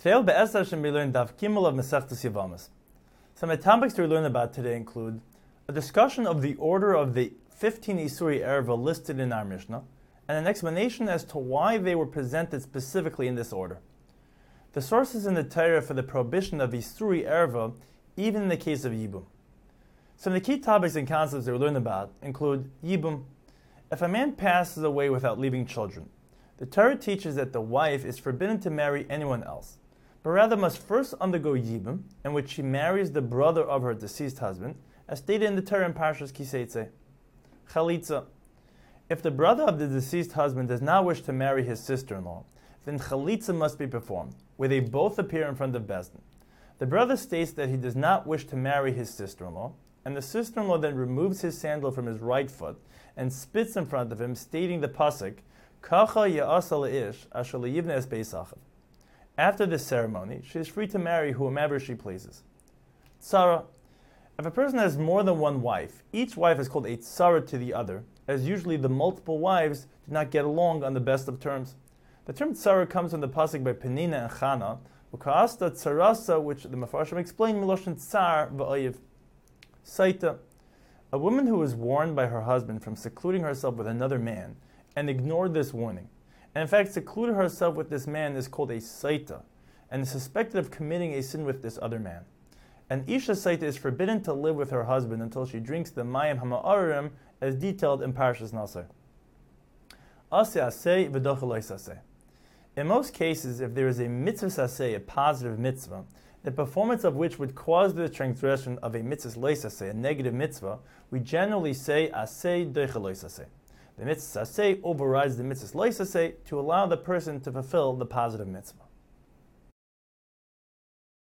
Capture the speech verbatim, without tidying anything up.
Today, Be'ez Hashem, we learn Daf Gimel of Masechtas Yevamos. Some of the topics to learn about today include a discussion of the order of the fifteen Isuri Erva listed in our Mishnah, and an explanation as to why they were presented specifically in this order. The sources in the Torah for the prohibition of Isuri Erva, even in the case of Yibum. Some of the key topics and concepts that we learn about include Yibum. If a man passes away without leaving children, the Torah teaches that the wife is forbidden to marry anyone else, but rather must first undergo Yibum, in which she marries the brother of her deceased husband, as stated in the Torah in Parshas Kiseitze. Chalitza. If the brother of the deceased husband does not wish to marry his sister-in-law, then Chalitza must be performed, where they both appear in front of Bezdin. The brother states that he does not wish to marry his sister-in-law, and the sister-in-law then removes his sandal from his right foot and spits in front of him, stating the pasuk, Kacha ya'asa le'ish asher le'yivne es beis achav. After this ceremony, she is free to marry whomever she pleases. Tzara. If a person has more than one wife, each wife is called a tzara to the other, as usually the multiple wives do not get along on the best of terms. The term tzara comes from the pasuk by Penina and Chana, Uka'asta tzarasa, which the Mefarshim explain, Miloshin tzar v'oyev. Saita. A woman who was warned by her husband from secluding herself with another man and ignored this warning, and in fact secluded herself with this man, is called a saita, and is suspected of committing a sin with this other man. An isha saita is forbidden to live with her husband until she drinks the mayim hama'arim, as detailed in Parshas Nasar. Aseh aseh v'dochel aseh. In most cases, if there is a mitzvah saseh, a positive mitzvah, the performance of which would cause the transgression of a mitzvah leisaseh, a negative mitzvah, we generally say aseh dochel aseh. The mitzvah saseh overrides the mitzvah leisaseh to allow the person to fulfill the positive mitzvah.